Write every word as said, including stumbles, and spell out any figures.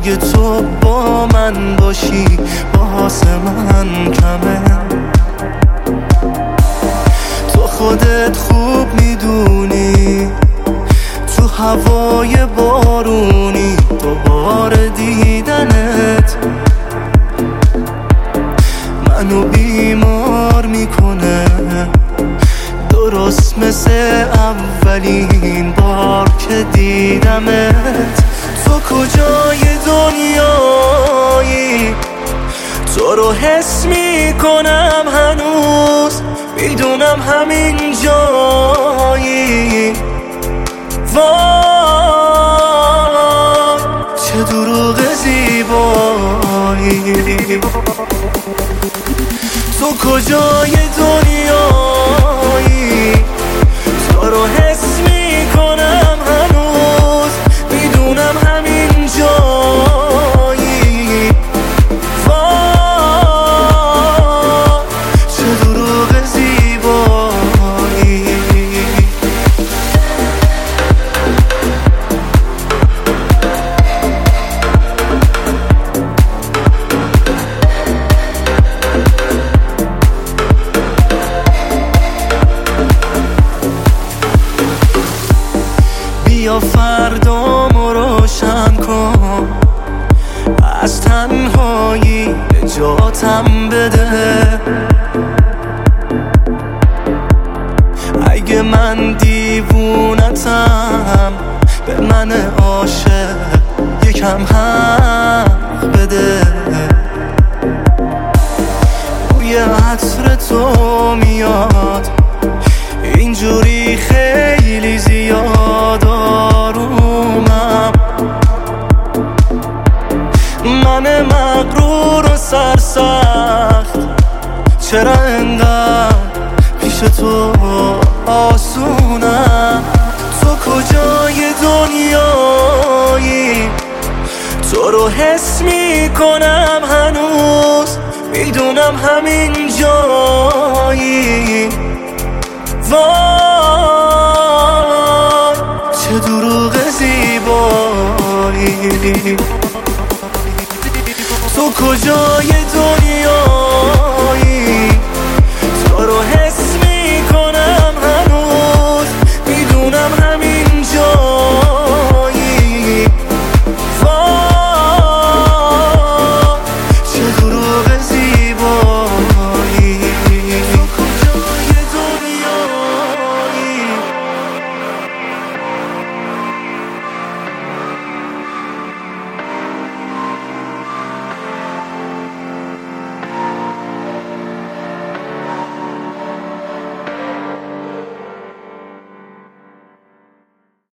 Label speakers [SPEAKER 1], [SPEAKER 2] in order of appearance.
[SPEAKER 1] اگه تو با من باشی واسه من کمه. تو خودت خوب میدونی تو هوای بارونی دوباره دیدنت منو بیمار میکنه، درست مثل اولین بار که دیدمت. تو کجای دنیایی؟ تو رو حس میکنم هنوز، میدونم همین جایی. وای چه دروغ زیبایی. تو کجای دنیایی؟ تو رو حس میکنم هنوز، میدونم همین جایی. وای چه دروغ زیبایی. بیا فردامو روشن کن، از تنهایی نجاتم بده. اگه من دیوونتم به من عاشق یکم حق بده. بوی عطر تو میاد اینجوری خیلی زیاد، آرومم. من مغرور و سرسخت چرا انقدر پیش تو آسونم؟ تو کجای دنیایی؟ تو رو حس میکنم هنوز، میدونم همین جایی. وای چه دروغ زیبایی. تو کجای دنیا؟